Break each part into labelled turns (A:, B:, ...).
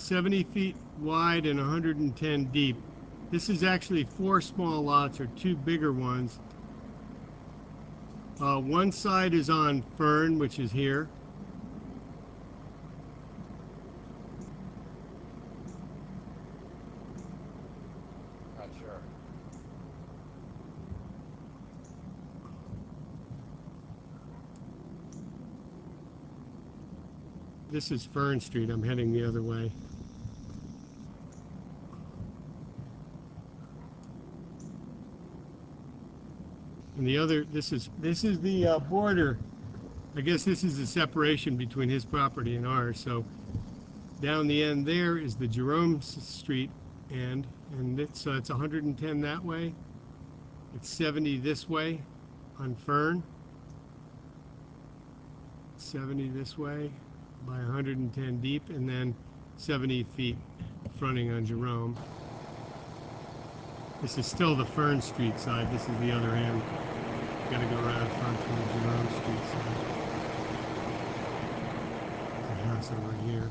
A: 70 feet wide and 110 deep. This is actually 4 small lots or 2 bigger ones. One side is on Fern, which is here.
B: Not sure.
A: This is Fern Street. I'm heading the other way. And the other, this is the border. I guess this is the separation between his property and ours. So down the end there is the Jerome Street end, and it's 110 that way. It's 70 this way on Fern. 70 this way by 110 deep, and then 70 feet fronting on Jerome. This is still the Fern Street side. This is the other end. Got to go around front to the Jerome Street side. The house over here.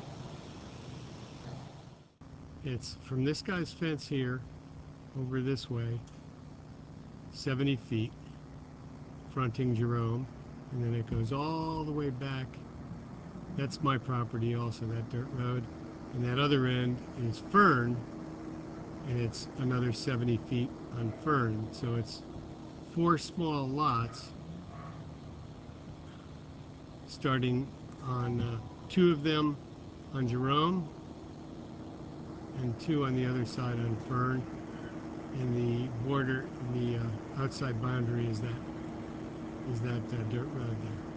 A: It's from this guy's fence here over this way, 70 feet, fronting Jerome, and then it goes all the way back. That's my property also, that dirt road. And that other end is Fern, and it's another 70 feet on Fern. So it's 4 small lots, starting on 2 of them on Jerome, and 2 on the other side on Fern. And the border, the outside boundary is that dirt road there.